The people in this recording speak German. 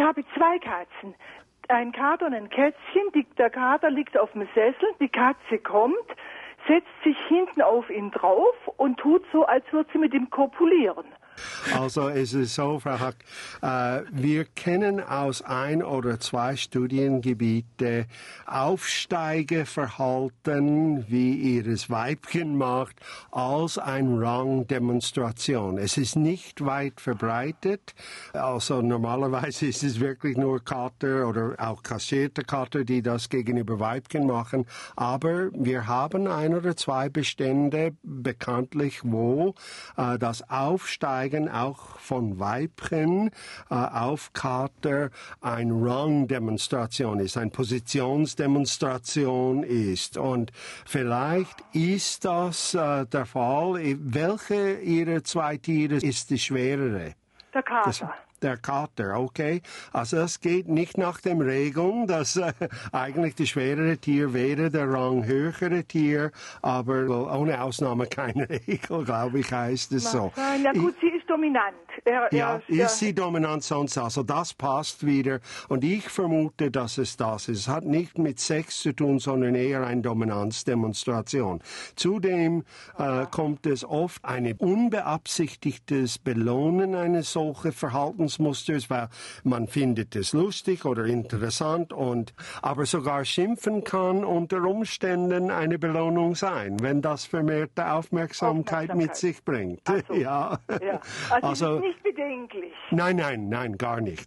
habe 2 Katzen. Ein Kater und ein Kätzchen. Der Kater liegt auf dem Sessel, die Katze kommt, setzt sich hinten auf ihn drauf und tut so, als würde sie mit ihm kopulieren. Also es ist so, Frau Hack, wir kennen aus 1 oder 2 Studiengebiete Aufsteigeverhalten, wie ihres Weibchen macht, als eine Rangdemonstration. Es ist nicht weit verbreitet. Also normalerweise ist es wirklich nur Kater oder auch kaschierte Kater, die das gegenüber Weibchen machen. Aber wir haben 1 oder 2 Bestände bekanntlich, wo das Aufsteigen auch von Weibchen auf Kater eine Rangdemonstration ist, eine Positionsdemonstration ist. Und vielleicht ist das der Fall. Welche Ihrer 2 Tiere ist die schwerere? Der Kater. Der Kater, okay. Also das geht nicht nach den Regeln, dass eigentlich das schwerere Tier wäre der ranghöhere Tier, aber ohne Ausnahme keine Regel, glaube ich, heißt es so. Ja gut, sie ist dominant. Ist sie dominant sonst? Also das passt wieder. Und ich vermute, dass es das ist. Es hat nicht mit Sex zu tun, sondern eher eine Dominanzdemonstration. Zudem kommt es oft ein unbeabsichtigtes Belohnen eines solchen Verhaltensmusters, weil man findet es lustig oder interessant aber sogar schimpfen kann unter Umständen eine Belohnung sein, wenn das vermehrte Aufmerksamkeit mit sich bringt. So. Ja. Also ist nicht bedenklich. Nein, gar nicht.